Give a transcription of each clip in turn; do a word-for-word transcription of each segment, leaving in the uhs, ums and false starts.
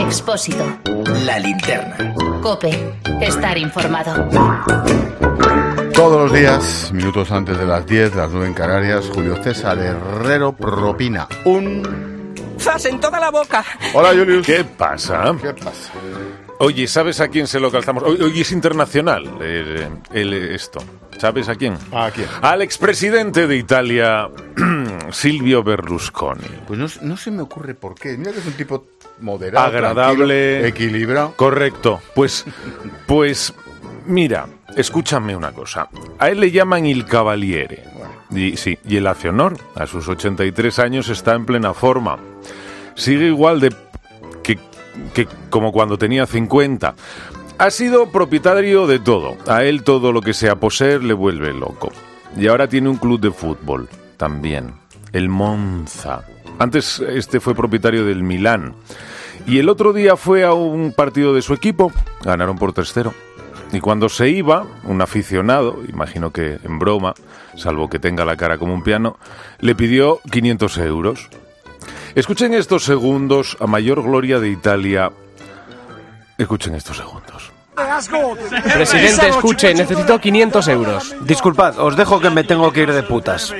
Expósito. La linterna. COPE. Estar informado. Todos los días, minutos antes de las diez, las nueve en Canarias, Julio César Herrero propina un... ¡Zas en toda la boca! Hola, Julius. ¿Qué pasa? ¿Qué pasa? Oye, ¿sabes a quién se lo calzamos? Hoy, hoy es internacional el, el, esto. ¿Sabes a quién? ¿A quién? Al expresidente de Italia, Silvio Berlusconi. Pues no, no se me ocurre por qué. Mira que es un tipo moderado, agradable, equilibrado. Correcto. Pues, pues, mira, escúchame una cosa. A él le llaman il Cavaliere. Y, sí, y él hace honor. A sus ochenta y tres años está en plena forma. Sigue igual de que, que como cuando tenía cincuenta. Ha sido propietario de todo. A él todo lo que sea poseer le vuelve loco. Y ahora tiene un club de fútbol también, el Monza. Antes este fue propietario del Milán. Y el otro día fue a un partido de su equipo. Ganaron por tres cero. Y cuando se iba, un aficionado, imagino que en broma, salvo que tenga la cara como un piano, le pidió quinientos euros. Escuchen estos segundos, a mayor gloria de Italia. Escuchen estos segundos. Presidente, escuche, necesito quinientos euros. Disculpad, os dejo que me tengo que ir de putas.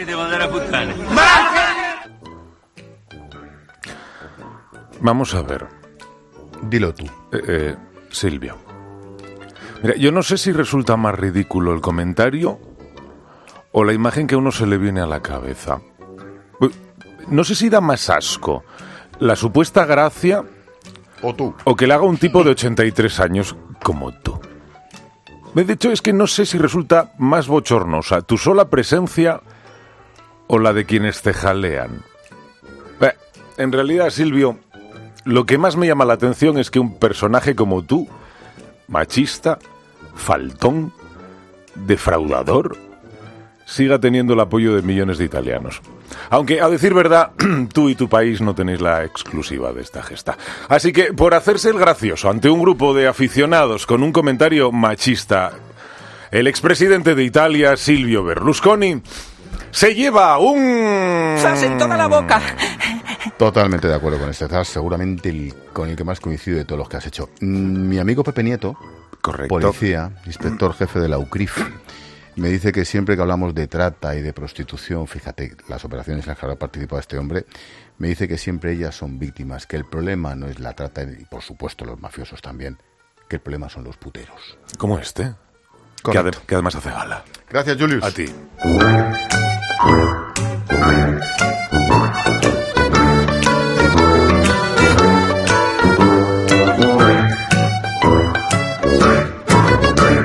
Vamos a ver. Dilo tú. Eh, eh, Silvio. Mira, yo no sé si resulta más ridículo el comentario o la imagen que a uno se le viene a la cabeza. No sé si da más asco la supuesta gracia o tú o que le haga un tipo de ochenta y tres años como tú. De hecho, es que no sé si resulta más bochornosa tu sola presencia o la de quienes te jalean. Eh, en realidad, Silvio, lo que más me llama la atención es que un personaje como tú, machista, faltón, defraudador, siga teniendo el apoyo de millones de italianos. Aunque, a decir verdad, tú y tu país no tenéis la exclusiva de esta gesta. Así que, por hacerse el gracioso ante un grupo de aficionados con un comentario machista, el expresidente de Italia, Silvio Berlusconi, se lleva un... ¡Zas en toda la boca! Totalmente de acuerdo con este zas, seguramente el, con el que más coincido de todos los que has hecho. Mi amigo Pepe Nieto, correcto, policía, inspector jefe de la U C R I F, me dice que siempre que hablamos de trata y de prostitución, fíjate, las operaciones en las que ha participado este hombre, me dice que siempre ellas son víctimas, que el problema no es la trata, y por supuesto los mafiosos también, que el problema son los puteros. Como este, que, ade- que además hace gala. Gracias, Julius. A ti.